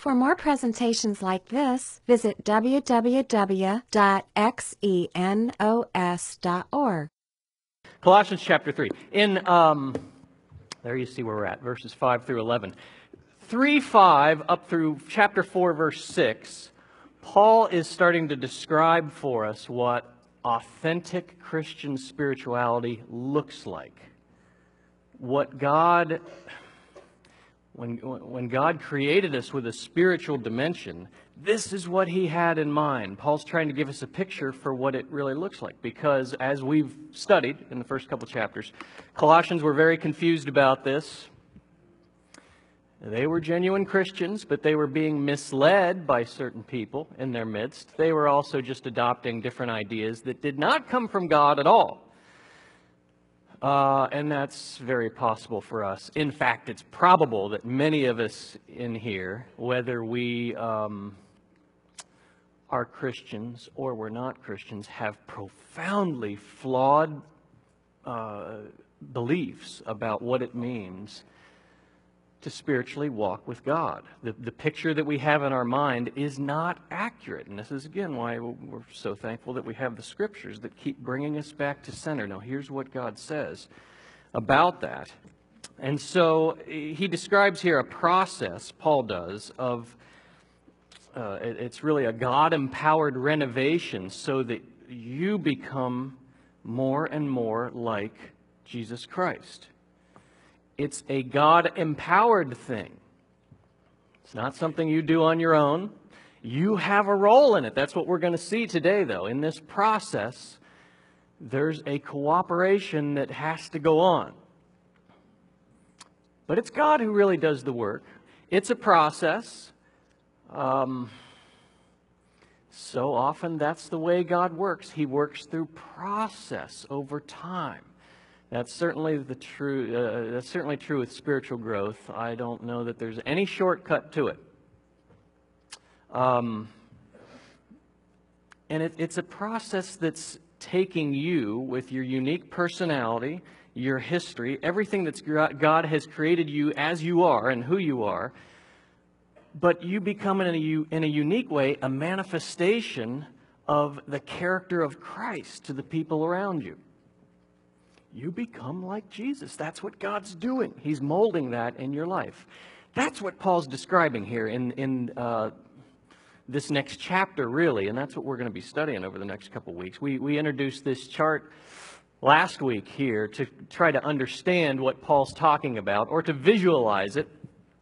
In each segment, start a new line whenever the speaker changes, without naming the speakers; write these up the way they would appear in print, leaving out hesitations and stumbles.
For more presentations like this, visit www.xenos.org.
Colossians chapter 3. There you see where we're at, verses 5 through 11. 3:5 up through chapter 4, verse 6, Paul is starting to describe for us what authentic Christian spirituality looks like. What God, when God created us with a spiritual dimension, this is what He had in mind. Paul's trying to give us a picture for what it really looks like, because as we've studied in the first couple chapters, Colossians were very confused about this. They were genuine Christians, but they were being misled by certain people in their midst. They were also just adopting different ideas that did not come from God at all. And that's very possible for us. In fact, it's probable that many of us in here, whether we are Christians or we're not Christians, have profoundly flawed beliefs about what it means to spiritually walk with God. The picture that we have in our mind is not accurate. And this is, again, why we're so thankful that we have the Scriptures that keep bringing us back to center. Now, here's what God says about that. And so he describes here a process, Paul does, of it's really a God-empowered renovation so that you become more and more like Jesus Christ. It's a God-empowered thing. It's not something you do on your own. You have a role in it. That's what we're going to see today, though. In this process, there's a cooperation that has to go on. But it's God who really does the work. It's a process. So often that's the way God works. He works through process over time. That's certainly that's certainly true with spiritual growth. I don't know that there's any shortcut to it. And it's a process that's taking you with your unique personality, your history, everything that God has created you as you are and who you are, but you become in a unique way a manifestation of the character of Christ to the people around you. You become like Jesus. That's what God's doing. He's molding that in your life. That's what Paul's describing here in this next chapter, really, and that's what we're going to be studying over the next couple weeks. We introduced this chart last week here to try to understand what Paul's talking about, or to visualize it.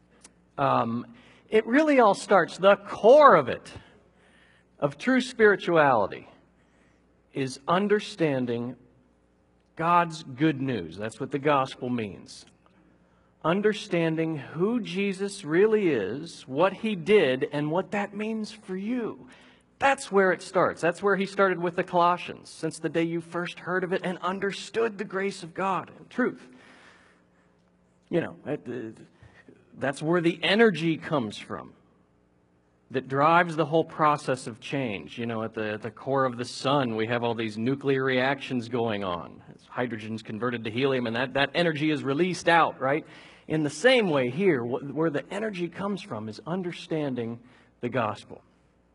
It really all starts, the core of it, of true spirituality, is understanding God's good news. That's what the gospel means. Understanding who Jesus really is, what He did, and what that means for you. That's where it starts. That's where he started with the Colossians, since the day you first heard of it and understood the grace of God and truth. You know, that's where the energy comes from that drives the whole process of change. You know, at the core of the sun, we have all these nuclear reactions going on. Hydrogen's converted to helium, and that energy is released out, right? In the same way here, where the energy comes from is understanding the gospel.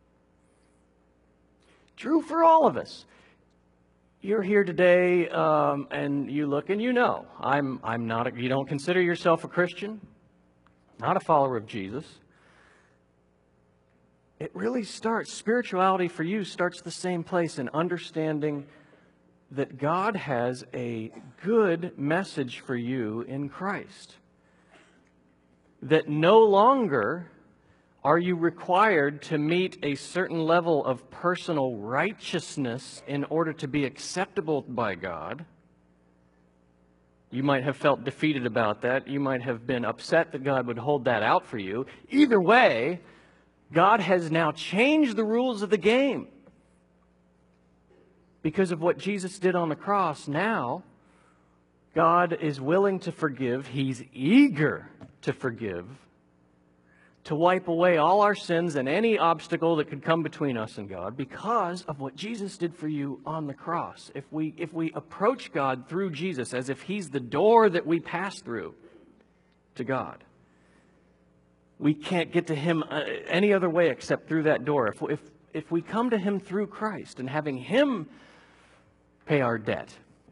True for all of us. You're here today, and you look and you know, I'm not. You don't consider yourself a Christian, not a follower of Jesus. It really starts, spirituality for you starts the same place, in understanding that God has a good message for you in Christ. That no longer are you required to meet a certain level of personal righteousness in order to be acceptable by God. You might have felt defeated about that. You might have been upset that God would hold that out for you. Either way, God has now changed the rules of the game. Because of what Jesus did on the cross, now God is willing to forgive. He's eager to forgive, to wipe away all our sins and any obstacle that could come between us and God, because of what Jesus did for you on the cross. If we approach God through Jesus as if He's the door that we pass through to God, We can't get to Him any other way except through that door. If we come to Him through Christ and having Him pay our debt,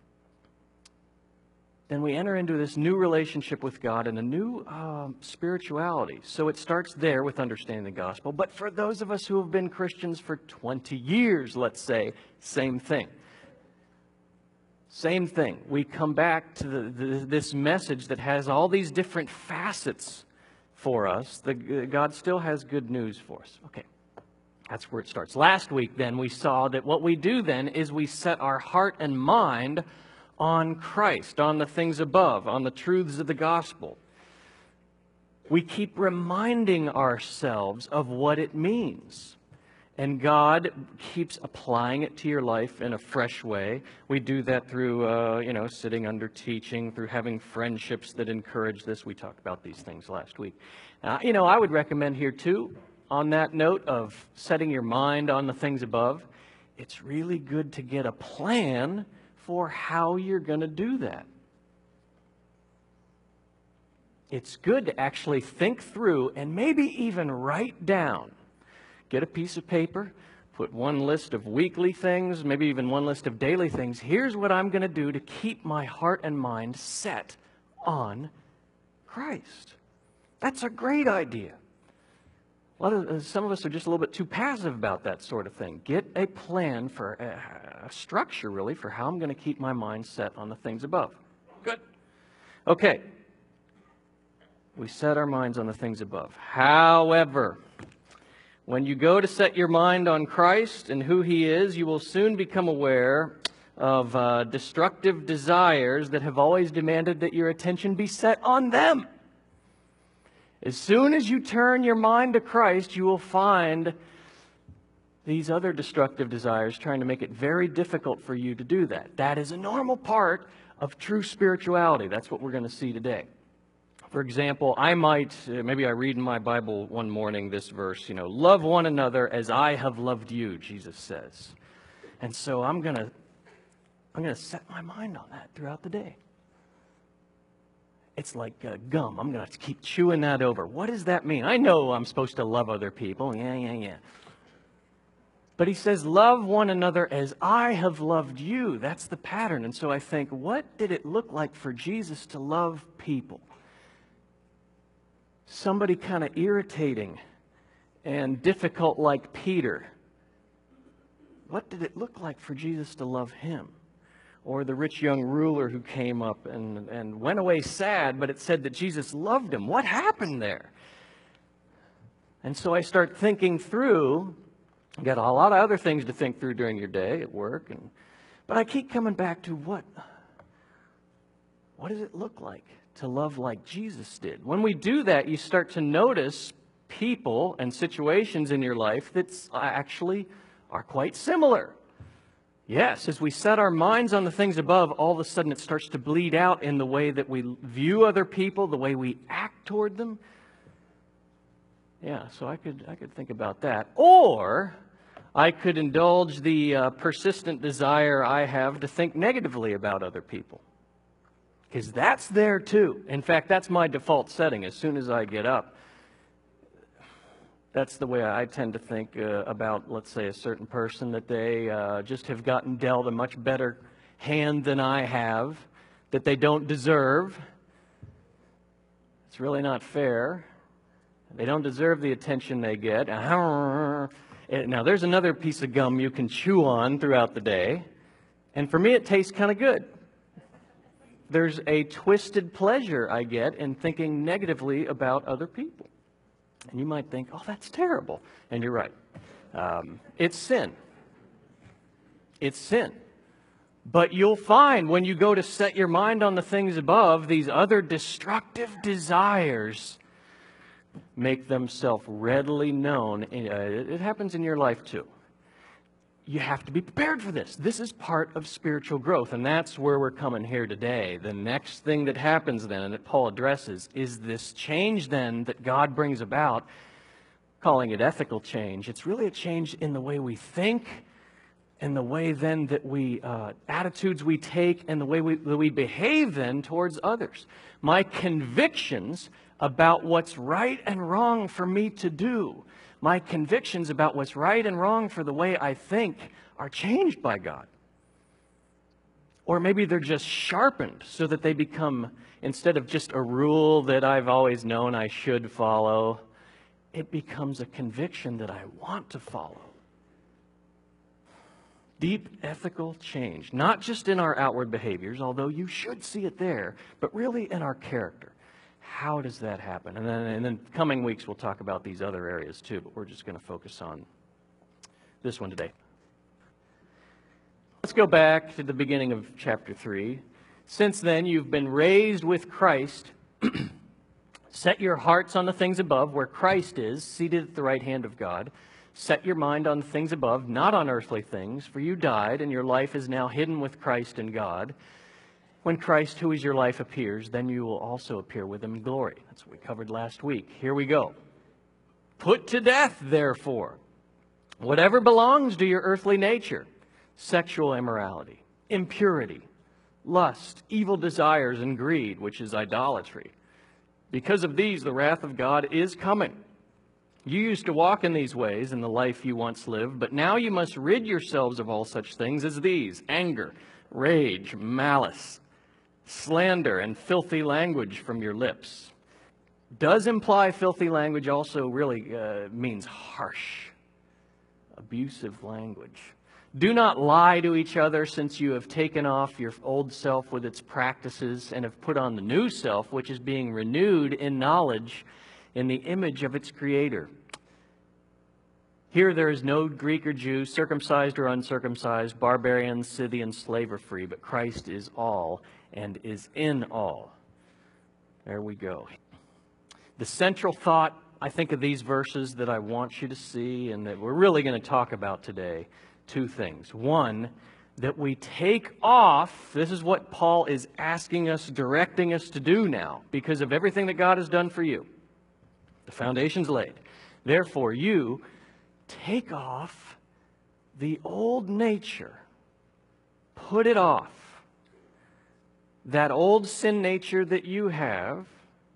then we enter into this new relationship with God and a new spirituality. So it starts there with understanding the gospel. But for those of us who have been Christians for 20 years, let's say, same thing. Same thing. We come back to this message that has all these different facets for us. God still has good news for us. Okay, that's where it starts. Last week, then, we saw that what we do then is we set our heart and mind on Christ, on the things above, on the truths of the gospel. We keep reminding ourselves of what it means. And God keeps applying it to your life in a fresh way. We do that through, sitting under teaching, through having friendships that encourage this. We talked about these things last week. I would recommend here too, on that note of setting your mind on the things above, it's really good to get a plan for how you're going to do that. It's good to actually think through and maybe even write down. Get a piece of paper, put one list of weekly things, maybe even one list of daily things. Here's what I'm going to do to keep my heart and mind set on Christ. That's a great idea. Some of us are just a little bit too passive about that sort of thing. Get a plan for a structure, really, for how I'm going to keep my mind set on the things above. Good. Okay. We set our minds on the things above. However, when you go to set your mind on Christ and who He is, you will soon become aware of destructive desires that have always demanded that your attention be set on them. As soon as you turn your mind to Christ, you will find these other destructive desires trying to make it very difficult for you to do that. That is a normal part of true spirituality. That's what we're going to see today. For example, maybe I read in my Bible one morning this verse, love one another as I have loved you, Jesus says. And so I'm going to set my mind on that throughout the day. It's like gum. I'm going to keep chewing that over. What does that mean? I know I'm supposed to love other people. Yeah. But He says, love one another as I have loved you. That's the pattern. And so I think, what did it look like for Jesus to love people? Somebody kind of irritating and difficult like Peter. What did it look like for Jesus to love him? Or the rich young ruler who came up and went away sad, but it said that Jesus loved him. What happened there? And so I start thinking through. You got a lot of other things to think through during your day at work, but I keep coming back to what does it look like to love like Jesus did? When we do that, you start to notice people and situations in your life that actually are quite similar. Yes, as we set our minds on the things above, all of a sudden it starts to bleed out in the way that we view other people, the way we act toward them. Yeah, so I could think about that. Or I could indulge the persistent desire I have to think negatively about other people. Because that's there too. In fact, that's my default setting as soon as I get up. That's the way I tend to think about, let's say, a certain person, that they just have gotten dealt a much better hand than I have, that they don't deserve. It's really not fair. They don't deserve the attention they get. Now, there's another piece of gum you can chew on throughout the day, and for me it tastes kind of good. There's a twisted pleasure I get in thinking negatively about other people. And you might think, oh, that's terrible. And you're right. It's sin. It's sin. But you'll find when you go to set your mind on the things above, these other destructive desires make themselves readily known. It happens in your life too. You have to be prepared for this. This is part of spiritual growth, and that's where we're coming here today. The next thing that happens then, and that Paul addresses, is this change then that God brings about, calling it ethical change. It's really a change in the way we think, and the way then that we, attitudes we take, and the way that we behave then towards others. My convictions about what's right and wrong for me to do. My convictions about what's right and wrong for the way I think are changed by God. Or maybe they're just sharpened so that they become, instead of just a rule that I've always known I should follow, it becomes a conviction that I want to follow. Deep ethical change, not just in our outward behaviors, although you should see it there, but really in our character. How does that happen? And then coming weeks we'll talk about these other areas too, but we're just going to focus on this one today. Let's go back to the beginning of chapter 3. Since then you've been raised with Christ. Set your hearts on the things above, where Christ is, seated at the right hand of God. Set your mind on the things above, not on earthly things, for you died, and your life is now hidden with Christ in God. When Christ, who is your life, appears, then you will also appear with him in glory. That's what we covered last week. Here we go. Put to death, therefore, whatever belongs to your earthly nature: sexual immorality, impurity, lust, evil desires, and greed, which is idolatry. Because of these, the wrath of God is coming. You used to walk in these ways in the life you once lived, but now you must rid yourselves of all such things as these: anger, rage, malice, slander, and filthy language from your lips. Does imply filthy language also really means harsh, abusive language. Do not lie to each other, since you have taken off your old self with its practices and have put on the new self, which is being renewed in knowledge in the image of its Creator. Here there is no Greek or Jew, circumcised or uncircumcised, barbarian, Scythian, slave or free, but Christ is all and is in all. There we go. The central thought, I think, of these verses that I want you to see and that we're really going to talk about today: two things. One, that we take off, this is what Paul is asking us, directing us to do now, because of everything that God has done for you. The foundation's laid. Therefore, you take off the old nature. Put it off. That old sin nature that you have,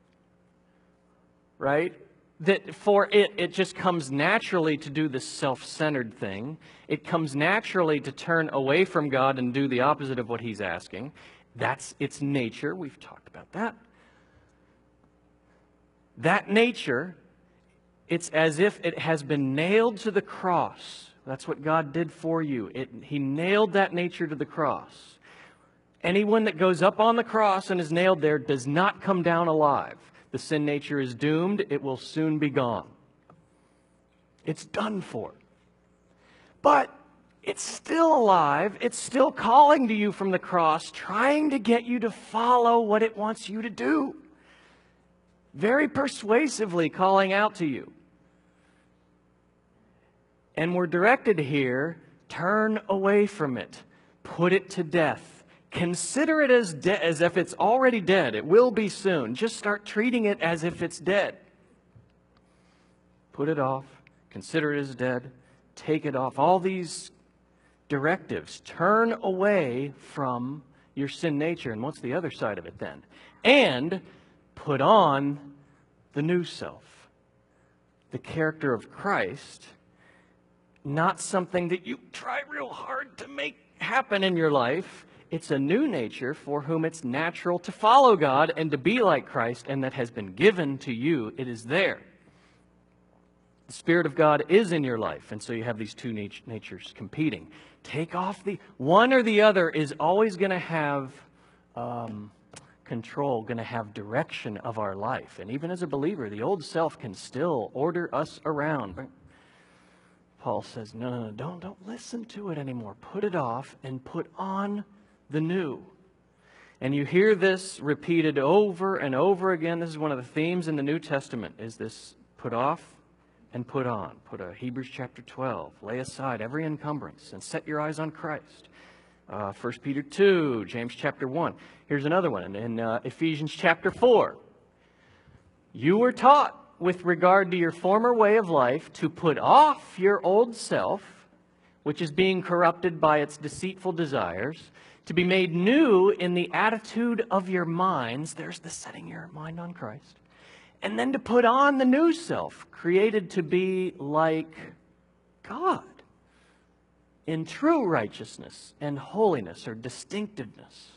right? That for it just comes naturally to do this self-centered thing. It comes naturally to turn away from God and do the opposite of what He's asking. That's its nature. We've talked about that. That nature, it's as if it has been nailed to the cross. That's what God did for you. He nailed that nature to the cross. Anyone that goes up on the cross and is nailed there does not come down alive. The sin nature is doomed. It will soon be gone. It's done for. But it's still alive. It's still calling to you from the cross, trying to get you to follow what it wants you to do. Very persuasively calling out to you. And we're directed here, turn away from it. Put it to death. Consider it as if it's already dead. It will be soon. Just start treating it as if it's dead. Put it off. Consider it as dead. Take it off. All these directives. Turn away from your sin nature. And what's the other side of it then? And put on the new self. The character of Christ. Not something that you try real hard to make happen in your life. It's a new nature for whom it's natural to follow God and to be like Christ, and that has been given to you. It is there. The Spirit of God is in your life, and so you have these two natures competing. Take off the one or the other is always going to have control, going to have direction of our life. And even as a believer, the old self can still order us around. Paul says, no, don't listen to it anymore. Put it off and put on the new. And you hear this repeated over and over again. This is one of the themes in the New Testament, is this put off and put on. Hebrews chapter 12. Lay aside every encumbrance and set your eyes on Christ. 1 Peter 2, James chapter 1. Here's another one in Ephesians chapter 4. You were taught with regard to your former way of life to put off your old self, which is being corrupted by its deceitful desires, to be made new in the attitude of your minds. There's the setting your mind on Christ. and then to put on the new self, created to be like God in true righteousness and holiness or distinctiveness.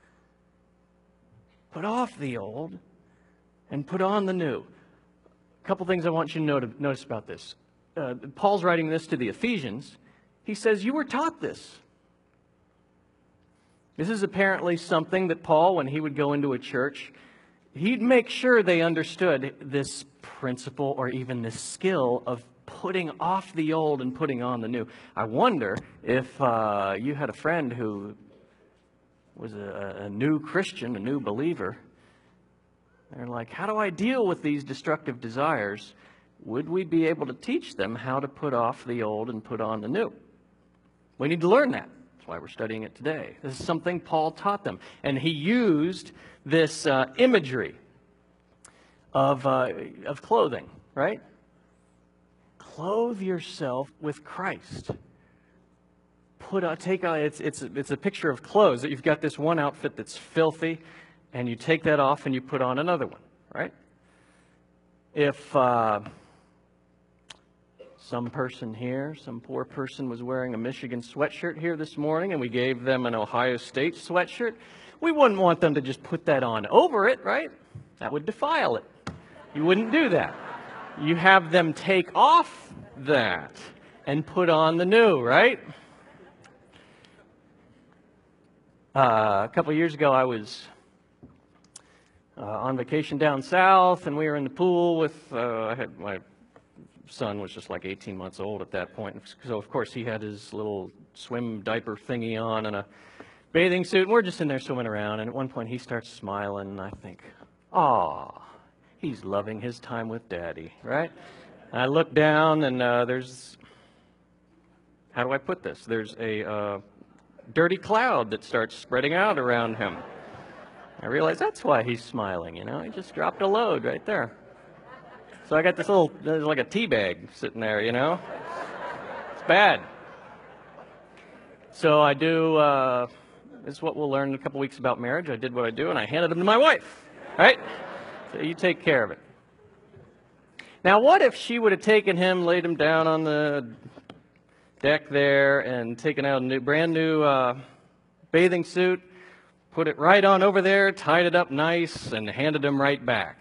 Put off the old and put on the new. A couple things I want you to notice about this. Paul's writing this to the Ephesians. He says, you were taught this. This is apparently something that Paul, when he would go into a church, he'd make sure they understood this principle or even this skill of putting off the old and putting on the new. I wonder if you had a friend who was a new Christian, a new believer. They're like, how do I deal with these destructive desires? Would we be able to teach them how to put off the old and put on the new? We need to learn that. That's why we're studying it today. This is something Paul taught them. And he used this imagery of clothing, right? Clothe yourself with Christ. It's a picture of clothes, that you've got this one outfit that's filthy, and you take that off and you put on another one, right? If some person here, some poor person was wearing a Michigan sweatshirt here this morning, and we gave them an Ohio State sweatshirt, we wouldn't want them to just put that on over it, right? That would defile it. You wouldn't do that. You have them take off that and put on the new, right? A couple of years ago, I was on vacation down south, and we were in the pool with, my son was just like 18 months old at that point. So, of course, he had his little swim diaper thingy on and a bathing suit, and we're just in there swimming around, and at one point he starts smiling, and I think, aw, he's loving his time with Daddy, right? And I look down, and there's, how do I put this? There's a dirty cloud that starts spreading out around him. I realize that's why he's smiling, you know. He just dropped a load right there. So I got this little, there's like a tea bag sitting there, you know. It's bad. So I do, this is what we'll learn in a couple weeks about marriage. I did what I do, and I handed him to my wife, right? So you take care of it. Now, what if she would have taken him, laid him down on the deck there, and taken out a brand new bathing suit, put it right on over there, tied it up nice, and handed him right back?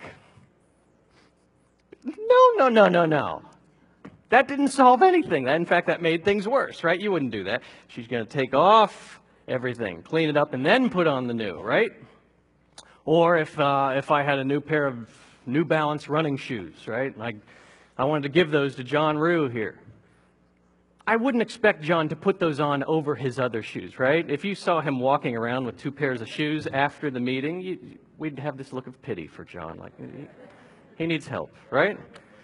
No. That didn't solve anything. In fact, that made things worse, right? You wouldn't do that. She's going to take off everything, clean it up, and then put on the new, right? Or if I had a new pair of New Balance running shoes, right? I wanted to give those to John Rue here. I wouldn't expect John to put those on over his other shoes, right? If you saw him walking around with two pairs of shoes after the meeting, we'd have this look of pity for John, like he needs help, right?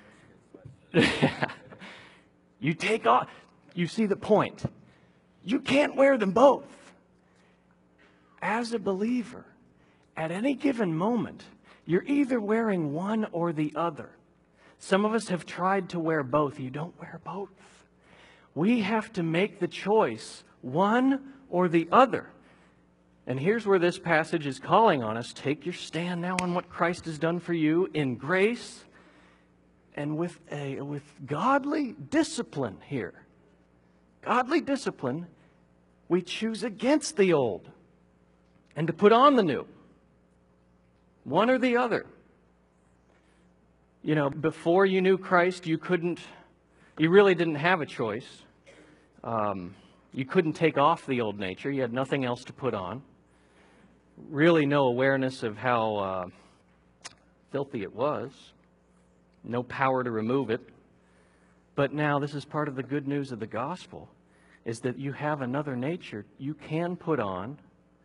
You take off, you see the point. You can't wear them both. As a believer, at any given moment, you're either wearing one or the other. Some of us have tried to wear both. You don't wear both. We have to make the choice, one or the other. And here's where this passage is calling on us. Take your stand now on what Christ has done for you in grace and with godly discipline here. Godly discipline, we choose against the old and to put on the new. One or the other. You know, before you knew Christ, you really didn't have a choice. You couldn't take off the old nature. You had nothing else to put on. Really no awareness of how filthy it was. No power to remove it. But now this is part of the good news of the gospel, is that you have another nature you can put on.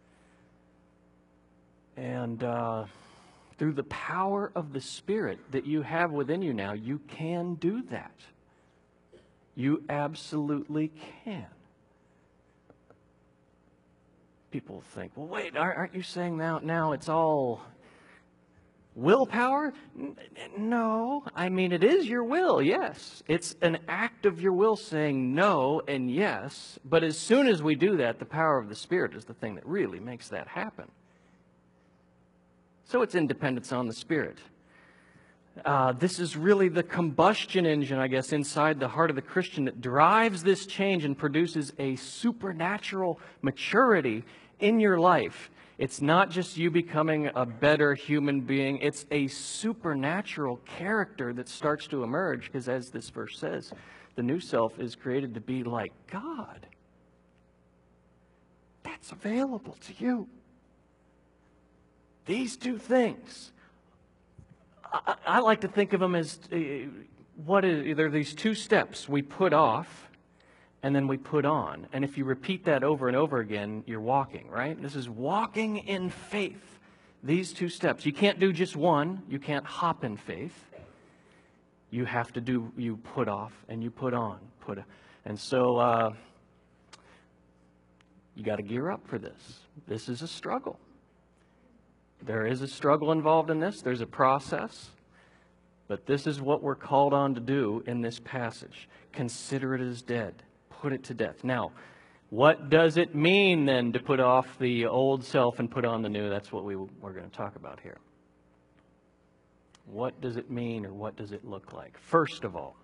And through the power of the Spirit that you have within you now, you can do that. You absolutely can. People think, well, wait, aren't you saying now it's all willpower? No, I mean, it is your will, yes. It's an act of your will saying no and yes, but as soon as we do that, the power of the Spirit is the thing that really makes that happen. So it's independence on the Spirit. This is really the combustion engine, I guess, inside the heart of the Christian that drives this change and produces a supernatural maturity in your life. It's not just you becoming a better human being. It's a supernatural character that starts to emerge because, as this verse says, the new self is created to be like God. That's available to you. These two things. I like to think of them as there are these two steps we put off and then we put on. And if you repeat that over and over again, you're walking, right? This is walking in faith. These two steps. You can't do just one. You can't hop in faith. You have to do, you put off and you put on. And so you got to gear up for this. This is a struggle. There is a struggle involved in this. There's a process. But this is what we're called on to do in this passage. Consider it as dead. Put it to death. Now, what does it mean then to put off the old self and put on the new? That's what we're going to talk about here. What does it mean, or what does it look like? First of all,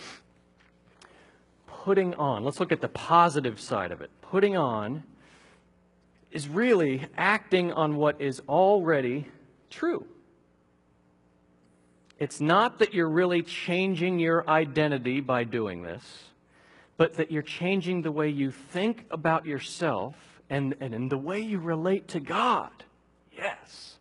putting on. Let's look at the positive side of it. Putting on is really acting on what is already true. It's not that you're really changing your identity by doing this, but that you're changing the way you think about yourself and in the way you relate to God. Yes.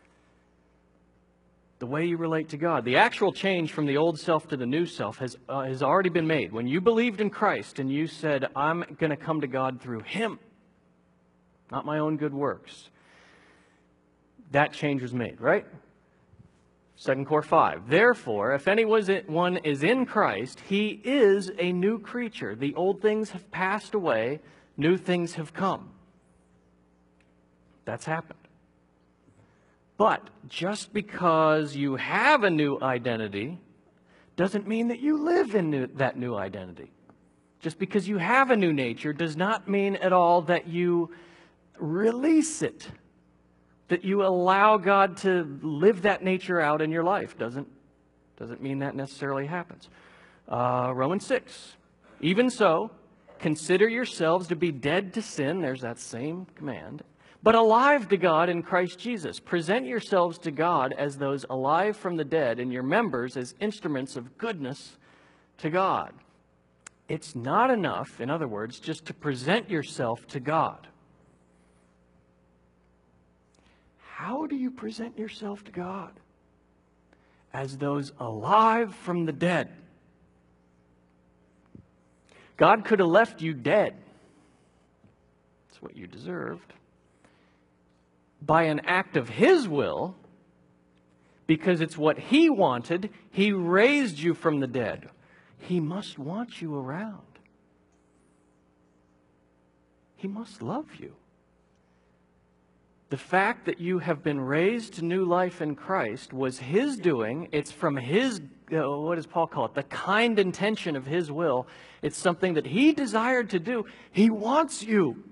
The way you relate to God. The actual change from the old self to the new self has already been made. When you believed in Christ and you said, I'm going to come to God through Him, not my own good works. That change was made, right? 2 Cor 5. Therefore, if anyone is in Christ, he is a new creature. The old things have passed away, new things have come. That's happened. But just because you have a new identity doesn't mean that you live in that new identity. Just because you have a new nature does not mean at all that you release it, that you allow God to live that nature out in your life. Doesn't mean that necessarily happens. Romans 6. Even so, consider yourselves to be dead to sin. There's that same command. But alive to God in Christ Jesus. Present yourselves to God as those alive from the dead, and your members as instruments of goodness to God. It's not enough, in other words, just to present yourself to God. How do you present yourself to God? As those alive from the dead. God could have left you dead. That's what you deserved. By an act of His will, because it's what He wanted, He raised you from the dead. He must want you around. He must love you. The fact that you have been raised to new life in Christ was His doing. It's from His, what does Paul call it? The kind intention of His will. It's something that He desired to do. He wants you.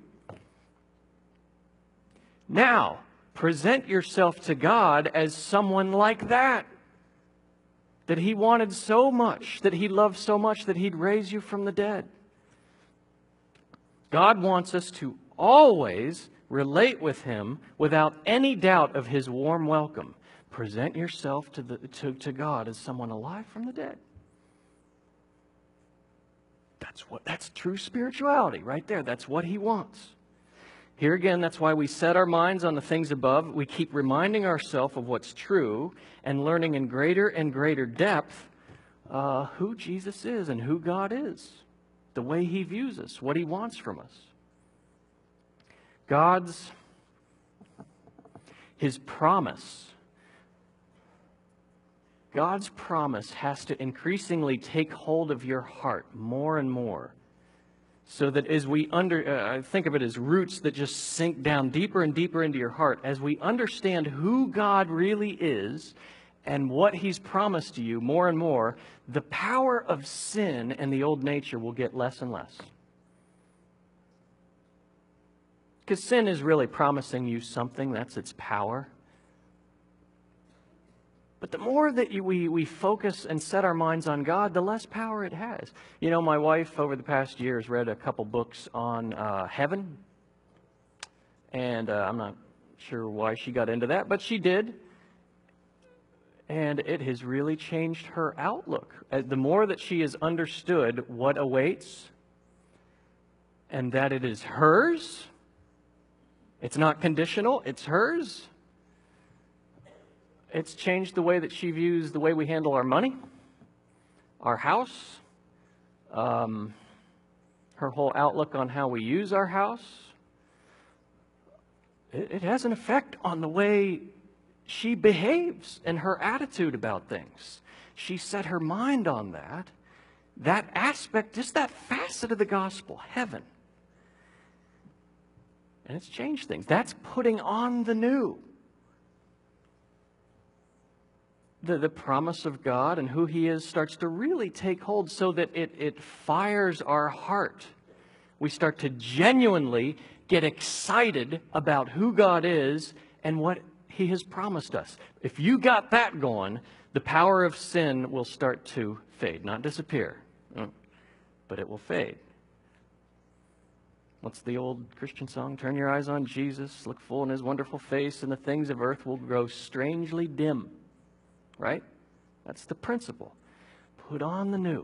Now, present yourself to God as someone like that. That He wanted so much, that He loved so much, that He'd raise you from the dead. God wants us to always relate with Him without any doubt of His warm welcome. Present yourself to God as someone alive from the dead. That's true spirituality right there. That's what He wants. Here again, that's why we set our minds on the things above. We keep reminding ourselves of what's true and learning in greater and greater depth who Jesus is and who God is, the way He views us, what He wants from us. His promise. God's promise has to increasingly take hold of your heart more and more. So that as we think of it as roots that just sink down deeper and deeper into your heart, as we understand who God really is and what He's promised to you more and more, the power of sin and the old nature will get less and less. Because sin is really promising you something. That's its power. But the more that we focus and set our minds on God, the less power it has. You know, my wife over the past year has read a couple books on heaven. And I'm not sure why she got into that, but she did. And it has really changed her outlook. The more that she has understood what awaits and that it is hers, it's not conditional, it's hers. It's changed the way that she views the way we handle our money, our house, her whole outlook on how we use our house. It has an effect on the way she behaves and her attitude about things. She set her mind on that aspect, just that facet of the gospel, heaven. And it's changed things. That's putting on the new. The promise of God and who He is starts to really take hold so that it fires our heart. We start to genuinely get excited about who God is and what He has promised us. If you got that going, the power of sin will start to fade. Not disappear, but it will fade. What's the old Christian song? Turn your eyes on Jesus, look full in His wonderful face, and the things of earth will grow strangely dim. Right? That's the principle. Put on the new.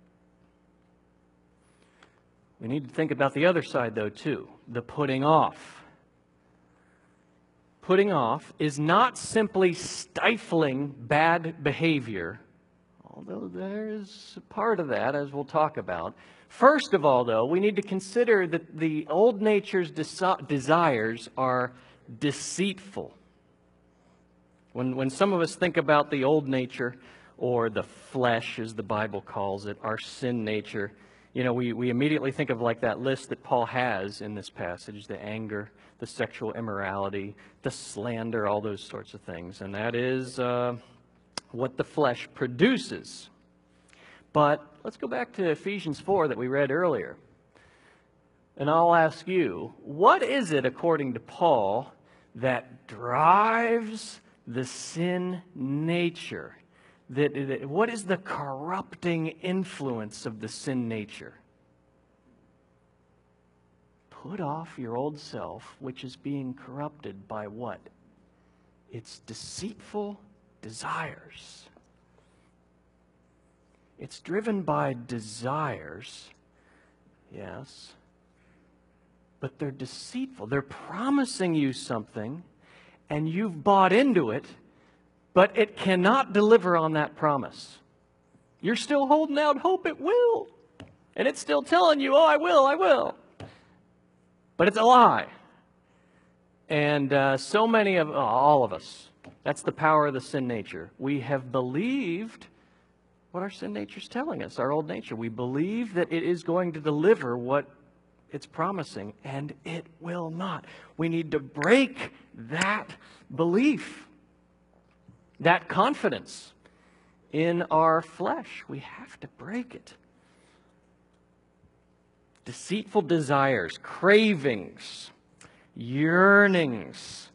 We need to think about the other side, though, too. The putting off. Putting off is not simply stifling bad behavior, although there is a part of that, as we'll talk about. First of all, though, we need to consider that the old nature's desires are deceitful. When some of us think about the old nature, or the flesh, as the Bible calls it, our sin nature, you know, we immediately think of like that list that Paul has in this passage, the anger, the sexual immorality, the slander, all those sorts of things. And that is what the flesh produces. But let's go back to Ephesians 4 that we read earlier. And I'll ask you, what is it, according to Paul, that drives the sin nature? What is the corrupting influence of the sin nature? Put off your old self, which is being corrupted by what? Its deceitful desires. It's driven by desires, yes, but they're deceitful. They're promising you something, and you've bought into it, but it cannot deliver on that promise. You're still holding out hope it will. And it's still telling you, oh, I will. But it's a lie. And so many of, all of us, that's the power of the sin nature. We have believed what our sin nature is telling us, our old nature. We believe that it is going to deliver what it's promising, and it will not. We need to break that belief, that confidence in our flesh. We have to break it. Deceitful desires, cravings, yearnings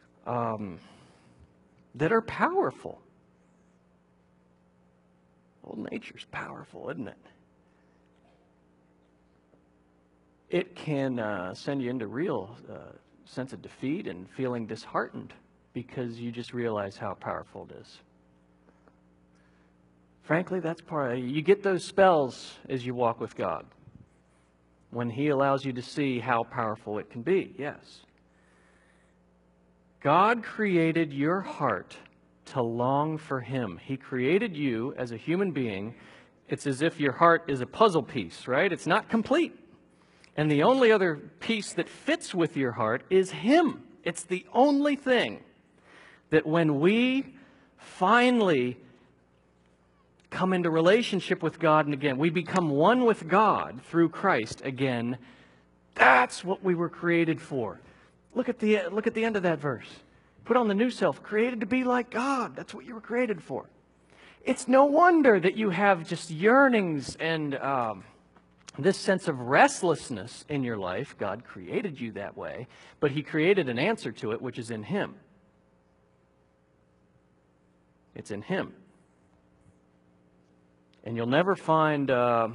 that are powerful. Old nature's powerful, isn't it? It can send you into real sense of defeat and feeling disheartened because you just realize how powerful it is. Frankly, that's part of it. You get those spells as you walk with God, when He allows you to see how powerful it can be, yes. God created your heart to long for Him. He created you as a human being. It's as if your heart is a puzzle piece, right? It's not complete. And the only other piece that fits with your heart is Him. It's the only thing that when we finally come into relationship with God, and again, we become one with God through Christ again, that's what we were created for. Look at the end of that verse. Put on the new self, created to be like God. That's what you were created for. It's no wonder that you have just yearnings and this sense of restlessness in your life. God created you that way, but He created an answer to it, which is in Him. It's in Him. And you'll never find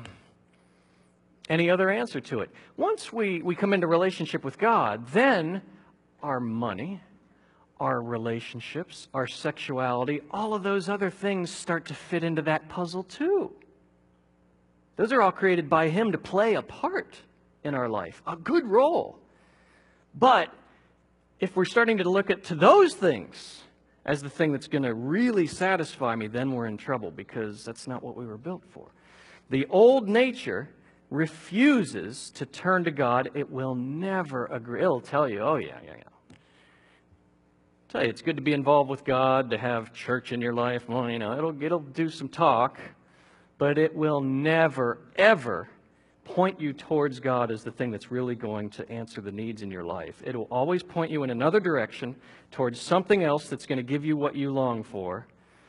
any other answer to it. Once we come into relationship with God, then our money, our relationships, our sexuality, all of those other things start to fit into that puzzle too. Those are all created by Him to play a part in our life, a good role. But if we're starting to look to those things as the thing that's going to really satisfy me, then we're in trouble, because that's not what we were built for. The old nature refuses to turn to God. It will never agree. It'll tell you, oh yeah. Tell you, it's good to be involved with God, to have church in your life. Well, it'll do some talk, but it will never, ever point you towards God as the thing that's really going to answer the needs in your life. It will always point you in another direction, towards something else that's going to give you what you long for.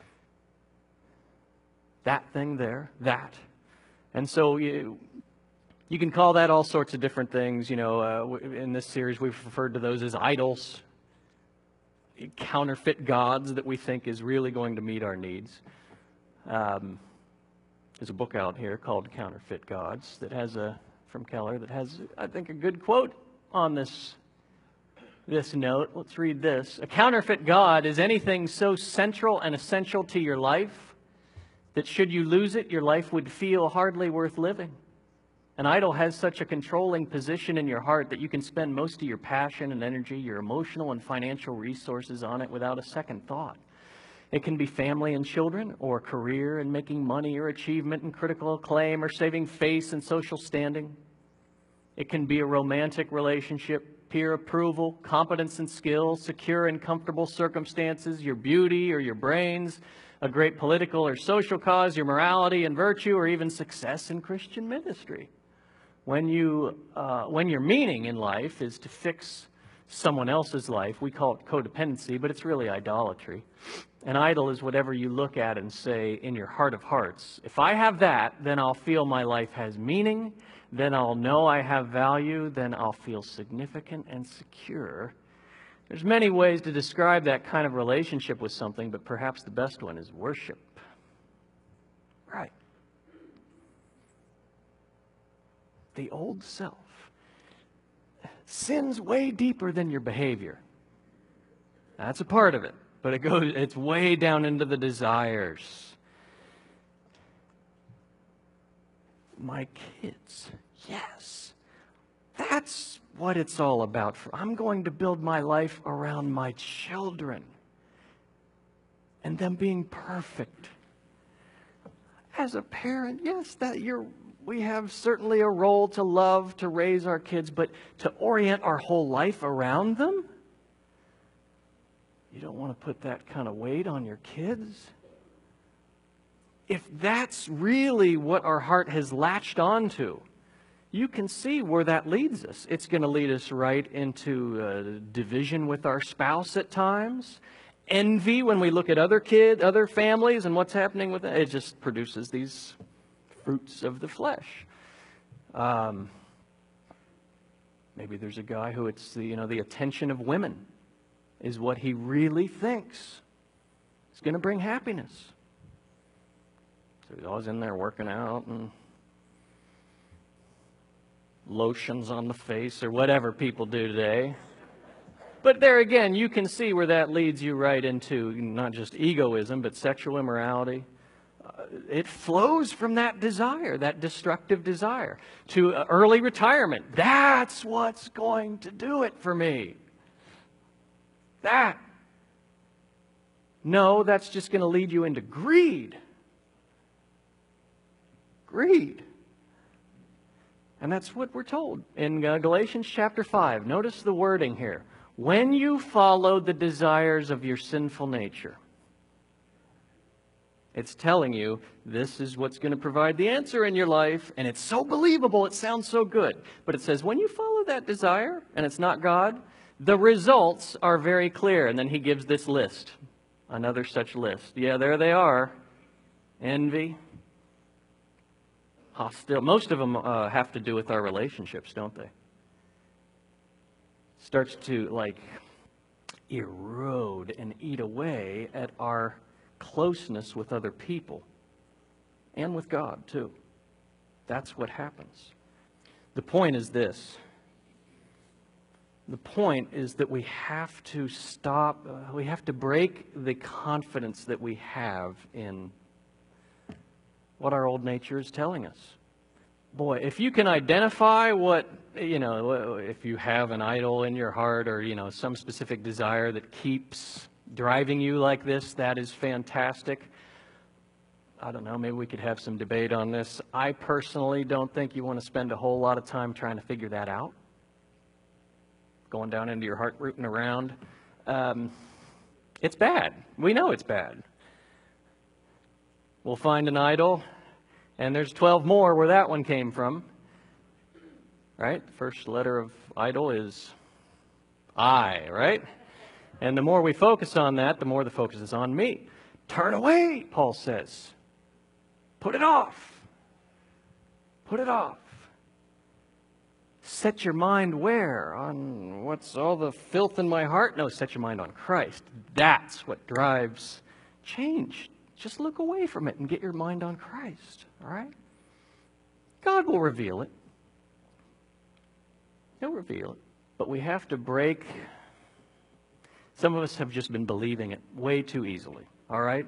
That thing there, that. And so you can call that all sorts of different things. In this series, we've referred to those as idols, counterfeit gods that we think is really going to meet our needs. There's a book out here called Counterfeit Gods from Keller that has, I think, a good quote on this note. Let's read this. A counterfeit God is anything so central and essential to your life that should you lose it, your life would feel hardly worth living. An idol has such a controlling position in your heart that you can spend most of your passion and energy, your emotional and financial resources on it without a second thought. It can be family and children, or career and making money, or achievement and critical acclaim, or saving face and social standing. It can be a romantic relationship, peer approval, competence and skill, secure and comfortable circumstances, your beauty or your brains, a great political or social cause, your morality and virtue, or even success in Christian ministry. When your meaning in life is to fix someone else's life, we call it codependency, but it's really idolatry. An idol is whatever you look at and say in your heart of hearts, if I have that, then I'll feel my life has meaning, then I'll know I have value, then I'll feel significant and secure. There's many ways to describe that kind of relationship with something, but perhaps the best one is worship. Right. The old self sins way deeper than your behavior. That's a part of it, but it's way down into the desires. My kids, yes. That's what it's all about. I'm going to build my life around my children and them being perfect. As a parent, yes, we have certainly a role to love, to raise our kids, but to orient our whole life around them? You don't want to put that kind of weight on your kids? If that's really what our heart has latched onto, you can see where that leads us. It's going to lead us right into division with our spouse at times. Envy when we look at other families and what's happening with it. It just produces these fruits of the flesh. Maybe there's a guy who it's the attention of women is what he really thinks is going to bring happiness. So he's always in there working out and lotions on the face or whatever people do today. But there again, you can see where that leads you right into not just egoism, but sexual immorality. It flows from that desire, that destructive desire, to early retirement. That's what's going to do it for me. That. No, that's just going to lead you into greed. Greed. And that's what we're told in Galatians chapter 5. Notice the wording here. When you follow the desires of your sinful nature. It's telling you this is what's going to provide the answer in your life. And it's so believable, it sounds so good. But it says when you follow that desire and it's not God, the results are very clear. And then he gives this list. Another such list. Yeah, there they are. Envy. Hostile. Most of them have to do with our relationships, don't they? Starts to erode and eat away at our closeness with other people and with God too. That's what happens. The point is this. The point is that we have to stop, we have to break the confidence that we have in what our old nature is telling us. Boy, if you can identify what, if you have an idol in your heart or, some specific desire that keeps driving you like this, that is fantastic. I don't know, maybe we could have some debate on this. I personally don't think you want to spend a whole lot of time trying to figure that out. Going down into your heart, rooting around. It's bad. We know it's bad. We'll find an idol, and there's 12 more where that one came from. Right? The first letter of idol is I, right? And the more we focus on that, the more the focus is on me. Turn away, Paul says. Put it off. Put it off. Set your mind where? On what's all the filth in my heart? No, set your mind on Christ. That's what drives change. Just look away from it and get your mind on Christ. All right? God will reveal it. He'll reveal it. But we have to break. Some of us have just been believing it way too easily. All right?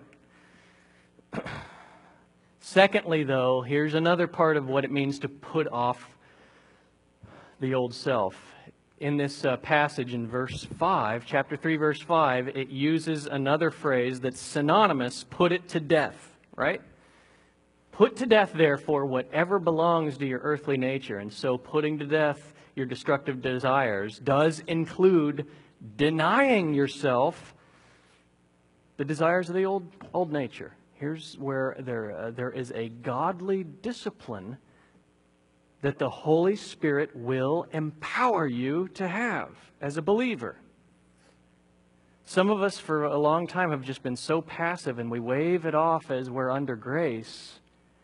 Secondly, though, here's another part of what it means to put off the old self. In this passage in verse 5, chapter 3, verse 5, it uses another phrase that's synonymous, put it to death, right? Put to death, therefore, whatever belongs to your earthly nature. And so putting to death your destructive desires does include denying yourself the desires of the old nature. Here's where there is a godly discipline that the Holy Spirit will empower you to have as a believer. Some of us for a long time have just been so passive and we wave it off as we're under grace.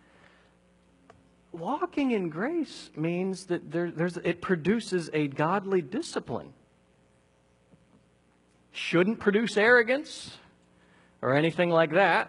Walking in grace means that it produces a godly discipline. Shouldn't produce arrogance or anything like that.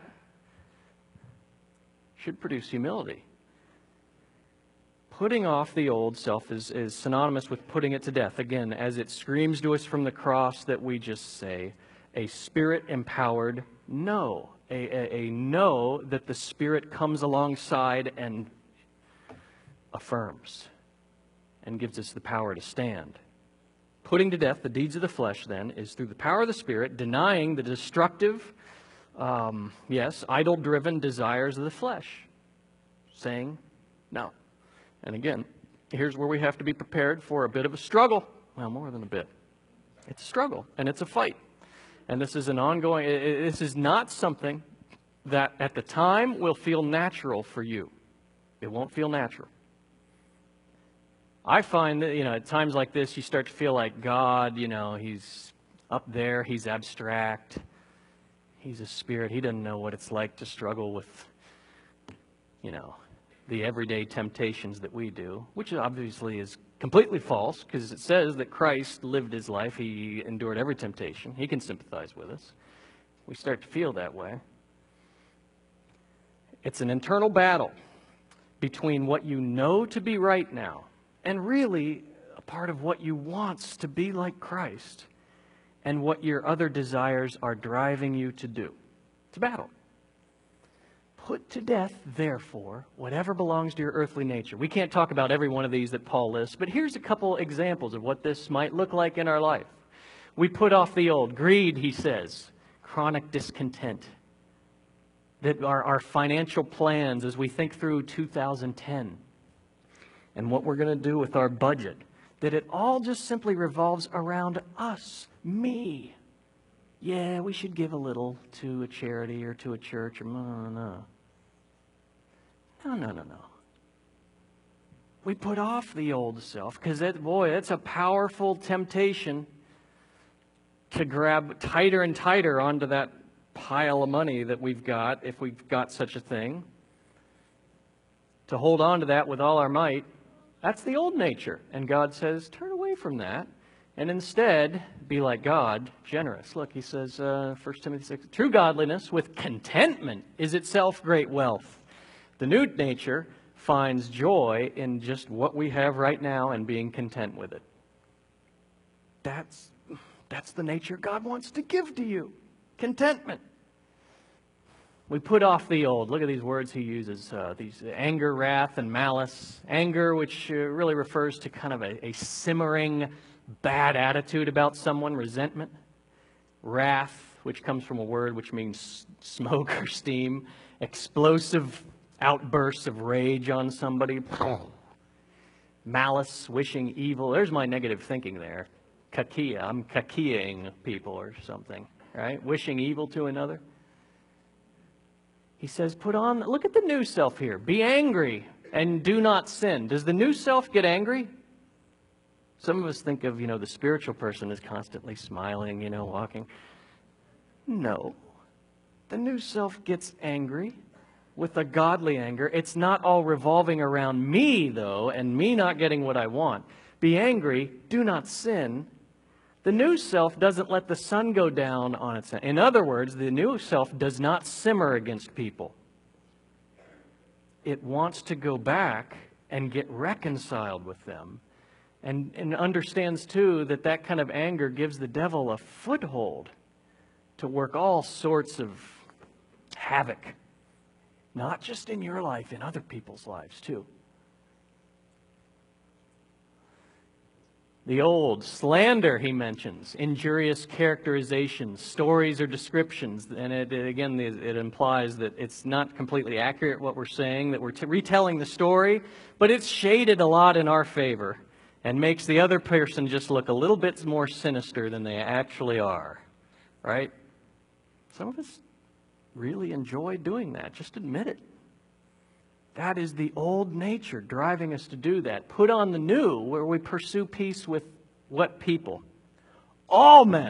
Should produce humility. Putting off the old self is synonymous with putting it to death. Again, as it screams to us from the cross that we just say, a Spirit-empowered no. A no that the Spirit comes alongside and affirms and gives us the power to stand. Putting to death the deeds of the flesh, then, is through the power of the Spirit, denying the destructive, idol-driven desires of the flesh. Saying no. And again, here's where we have to be prepared for a bit of a struggle. Well, more than a bit. It's a struggle, and it's a fight. And this is an ongoing, this is not something that at the time will feel natural for you. It won't feel natural. I find that, at times like this, you start to feel like God, He's up there, He's abstract. He's a spirit. He doesn't know what it's like to struggle with, the everyday temptations that we do, which obviously is completely false because it says that Christ lived His life. He endured every temptation. He can sympathize with us. We start to feel that way. It's an internal battle between what you know to be right now and really a part of what you want to be like Christ and what your other desires are driving you to do. It's a battle. Put to death, therefore, whatever belongs to your earthly nature. We can't talk about every one of these that Paul lists, but here's a couple examples of what this might look like in our life. We put off the old. Greed, he says. Chronic discontent. That our financial plans as we think through 2010 and what we're going to do with our budget, that it all just simply revolves around us, me. Yeah, we should give a little to a charity or to a church. Or No. We put off the old self because, it's a powerful temptation to grab tighter and tighter onto that pile of money that we've got, if we've got such a thing. To hold on to that with all our might. That's the old nature. And God says, turn away from that And instead, be like God, generous. Look, he says, 1 Timothy 6, true godliness with contentment is itself great wealth. The new nature finds joy in just what we have right now and being content with it. That's the nature God wants to give to you. Contentment. We put off the old. Look at these words he uses. These anger, wrath, and malice. Anger, which really refers to kind of a simmering, bad attitude about someone, resentment. Wrath, which comes from a word which means smoke or steam. Explosive outbursts of rage on somebody. Malice, wishing evil. There's my negative thinking there. Kakia. I'm kakiaing people or something, right? Wishing evil to another. He says, look at the new self here. Be angry and do not sin. Does the new self get angry? Some of us think of, the spiritual person is constantly smiling, walking. No. The new self gets angry with a godly anger. It's not all revolving around me, though, and me not getting what I want. Be angry, do not sin. The new self doesn't let the sun go down on its own. In other words, the new self does not simmer against people. It wants to go back and get reconciled with them. And understands, too, that kind of anger gives the devil a foothold to work all sorts of havoc. Not just in your life, in other people's lives, too. The old slander, he mentions, injurious characterizations, stories or descriptions. And it implies that it's not completely accurate what we're saying, that we're retelling the story, but it's shaded a lot in our favor and makes the other person just look a little bit more sinister than they actually are, right? Some of us really enjoy doing that. Just admit it. That is the old nature driving us to do that. Put on the new, where we pursue peace with what people? All men.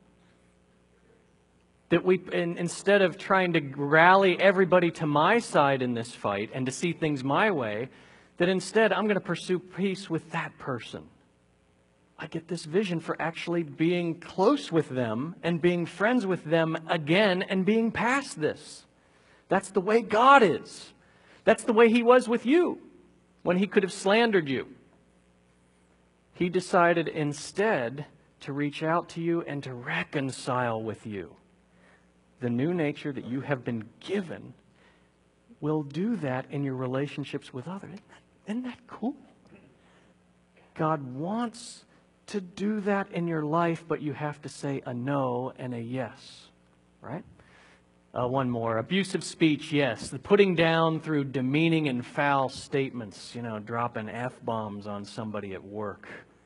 That instead of trying to rally everybody to my side in this fight and to see things my way, that instead I'm going to pursue peace with that person. I get this vision for actually being close with them and being friends with them again and being past this. That's the way God is. That's the way he was with you when he could have slandered you. He decided instead to reach out to you and to reconcile with you. The new nature that you have been given will do that in your relationships with others. Isn't that cool? God wants to do that in your life, but you have to say a no and a yes, right? One more. Abusive speech, yes. The putting down through demeaning and foul statements, dropping F-bombs on somebody at work.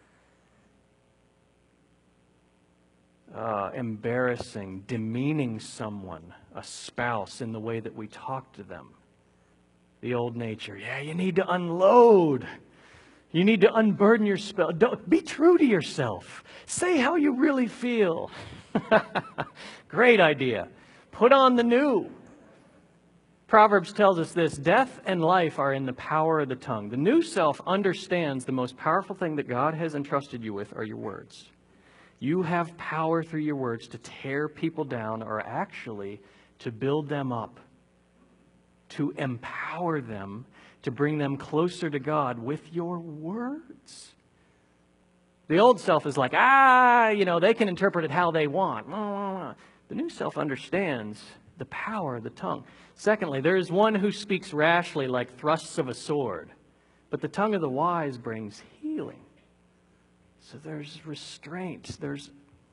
Embarrassing, demeaning someone, a spouse, in the way that we talk to them. The old nature. Yeah, you need to unload. You need to unburden your spell. Be true to yourself. Say how you really feel. Great idea. Put on the new. Proverbs tells us this: death and life are in the power of the tongue. The new self understands the most powerful thing that God has entrusted you with are your words. You have power through your words to tear people down, or actually to build them up, to empower them, to bring them closer to God with your words. The old self is like, they can interpret it how they want. The new self understands the power of the tongue. Secondly, there is one who speaks rashly like thrusts of a sword, but the tongue of the wise brings healing. So there's restraint. There's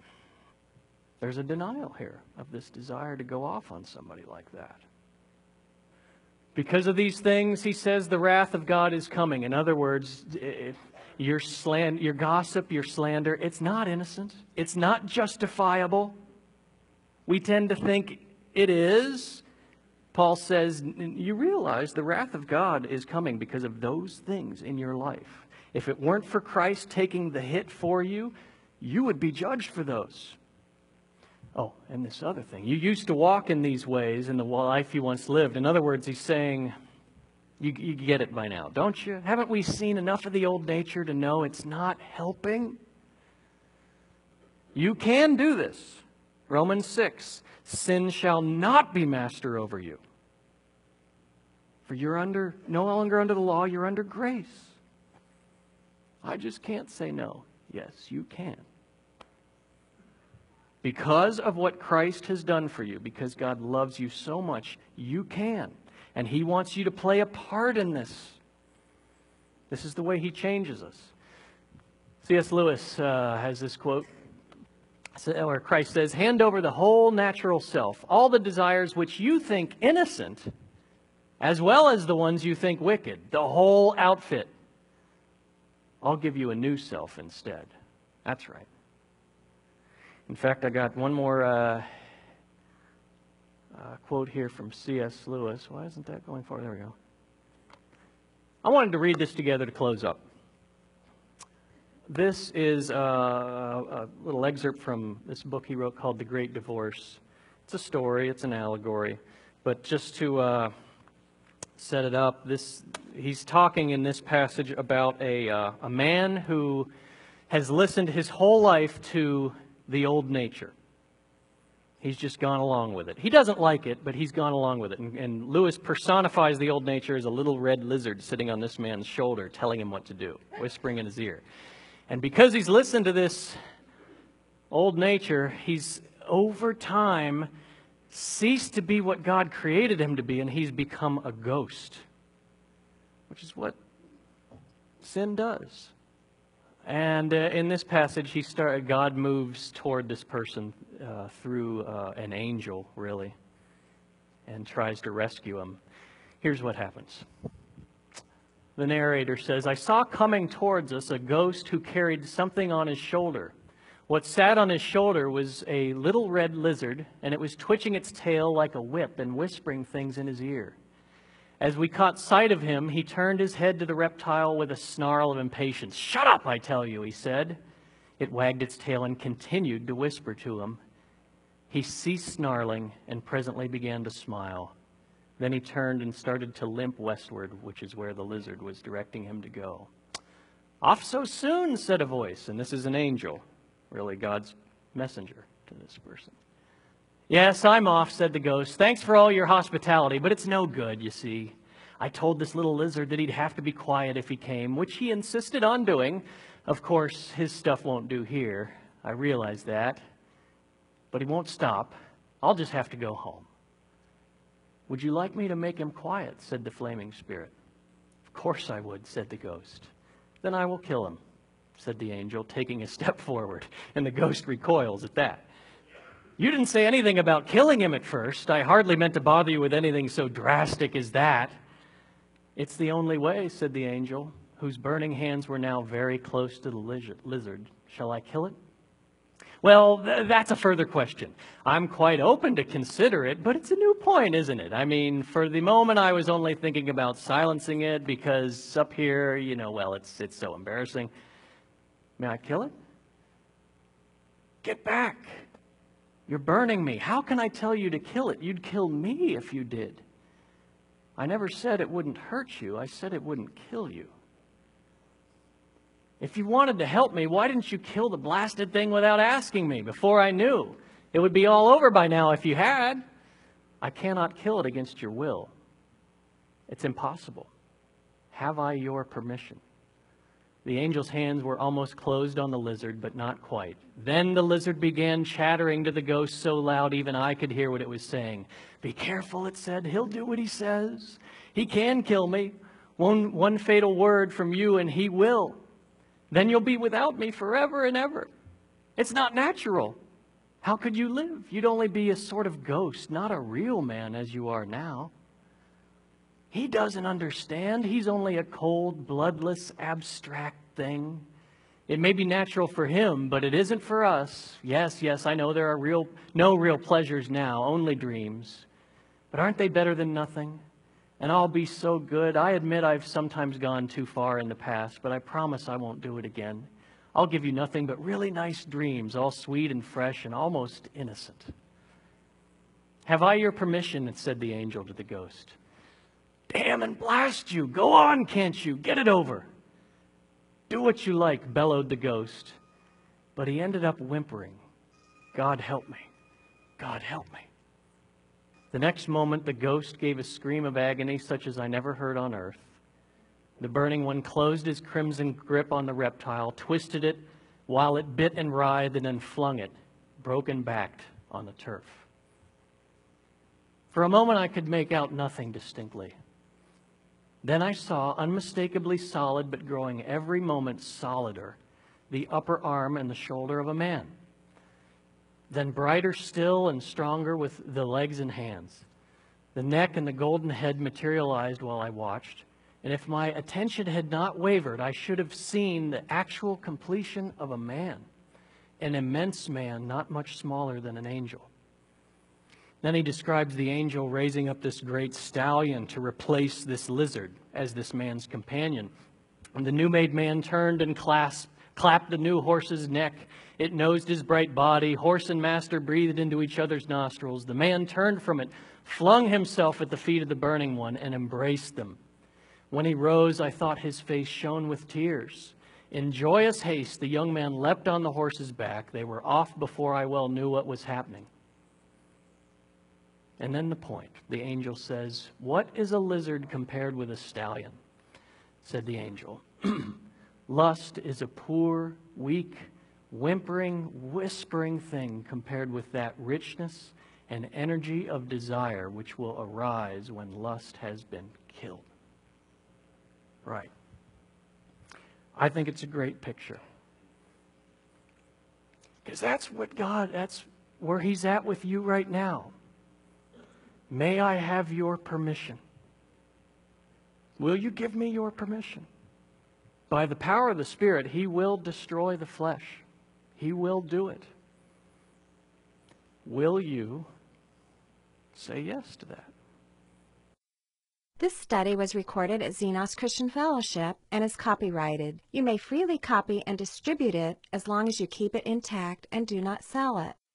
a denial here of this desire to go off on somebody like that. Because of these things, he says, the wrath of God is coming. In other words, your gossip, your slander, it's not innocent. It's not justifiable. We tend to think it is. Paul says, you realize the wrath of God is coming because of those things in your life. If it weren't for Christ taking the hit for you, you would be judged for those. Oh, and this other thing. You used to walk in these ways in the life you once lived. In other words, he's saying, you get it by now, don't you? Haven't we seen enough of the old nature to know it's not helping? You can do this. Romans 6, sin shall not be master over you. For you're no longer under the law, you're under grace. I just can't say no. Yes, you can. Because of what Christ has done for you, because God loves you so much, you can. And He wants you to play a part in this. This is the way He changes us. C.S. Lewis has this quote, where Christ says, "Hand over the whole natural self, all the desires which you think innocent, as well as the ones you think wicked, the whole outfit. I'll give you a new self instead." That's right. In fact, I got one more quote here from C.S. Lewis. Why isn't that going forward? There we go. I wanted to read this together to close up. This is a little excerpt from this book he wrote called The Great Divorce. It's a story, it's an allegory. But just to set it up, he's talking in this passage about a man who has listened his whole life to the old nature. He's just gone along with it. He doesn't like it, but he's gone along with it. And Lewis personifies the old nature as a little red lizard sitting on this man's shoulder, telling him what to do, whispering in his ear. And because he's listened to this old nature, he's over time ceased to be what God created him to be, and he's become a ghost, which is what sin does. And in this passage, God moves toward this person through an angel, really, and tries to rescue him. Here's what happens. The narrator says, "I saw coming towards us a ghost who carried something on his shoulder. What sat on his shoulder was a little red lizard, and it was twitching its tail like a whip and whispering things in his ear. As we caught sight of him, he turned his head to the reptile with a snarl of impatience. 'Shut up, I tell you,' he said. It wagged its tail and continued to whisper to him. He ceased snarling and presently began to smile. Then he turned and started to limp westward, which is where the lizard was directing him to go. 'Off so soon,' said a voice," and this is an angel, really God's messenger to this person. "Yes, I'm off," said the ghost. "Thanks for all your hospitality, but it's no good, you see. I told this little lizard that he'd have to be quiet if he came, which he insisted on doing. Of course, his stuff won't do here. I realize that. But he won't stop. I'll just have to go home." "Would you like me to make him quiet?" said the flaming spirit. "Of course I would," said the ghost. "Then I will kill him," said the angel, taking a step forward, and the ghost recoils at that. "You didn't say anything about killing him at first. I hardly meant to bother you with anything so drastic as that." "It's the only way," said the angel, whose burning hands were now very close to the lizard. "Shall I kill it?" "Well, that's a further question. I'm quite open to consider it, but it's a new point, isn't it? I mean, for the moment I was only thinking about silencing it because up here, well, it's so embarrassing. May I kill it?" "Get back. You're burning me. How can I tell you to kill it? You'd kill me if you did." "I never said it wouldn't hurt you. I said it wouldn't kill you." "If you wanted to help me, why didn't you kill the blasted thing without asking me before I knew? It would be all over by now if you had." "I cannot kill it against your will. It's impossible. Have I your permission?" The angel's hands were almost closed on the lizard, but not quite. Then the lizard began chattering to the ghost so loud even I could hear what it was saying. "Be careful," it said. "He'll do what he says. He can kill me. One fatal word from you and he will. Then you'll be without me forever and ever. It's not natural. How could you live? You'd only be a sort of ghost, not a real man as you are now. He doesn't understand. He's only a cold, bloodless, abstract thing. It may be natural for him, but it isn't for us. Yes, I know there are no real pleasures now, only dreams. But aren't they better than nothing? And I'll be so good. I admit I've sometimes gone too far in the past, but I promise I won't do it again. I'll give you nothing but really nice dreams, all sweet and fresh and almost innocent." "Have I your permission?" said the angel to the ghost. "Damn and blast you! Go on, can't you? Get it over." "Do what you like," bellowed the ghost. But he ended up whimpering, "God help me, God help me." The next moment, the ghost gave a scream of agony such as I never heard on earth. The burning one closed his crimson grip on the reptile, twisted it while it bit and writhed, and then flung it, broken-backed, on the turf. For a moment, I could make out nothing distinctly. Then I saw, unmistakably solid but growing every moment solider, the upper arm and the shoulder of a man. Then brighter still and stronger with the legs and hands. The neck and the golden head materialized while I watched, and if my attention had not wavered, I should have seen the actual completion of a man, an immense man, not much smaller than an angel. Then he describes the angel raising up this great stallion to replace this lizard as this man's companion. And the new-made man turned and clapped the new horse's neck. It nosed his bright body. Horse and master breathed into each other's nostrils. The man turned from it, flung himself at the feet of the burning one, and embraced them. When he rose, I thought his face shone with tears. In joyous haste, the young man leapt on the horse's back. They were off before I well knew what was happening. And then the point. The angel says, "What is a lizard compared with a stallion?" Said the angel. "Lust is a poor, weak, whimpering, whispering thing compared with that richness and energy of desire which will arise when lust has been killed." Right. I think it's a great picture. Because that's where He's at with you right now. May I have your permission? Will you give me your permission? By the power of the Spirit, He will destroy the flesh. He will do it. Will you say yes to that?
This study was recorded at Xenos Christian Fellowship and is copyrighted. You may freely copy and distribute it as long as you keep it intact and do not sell it.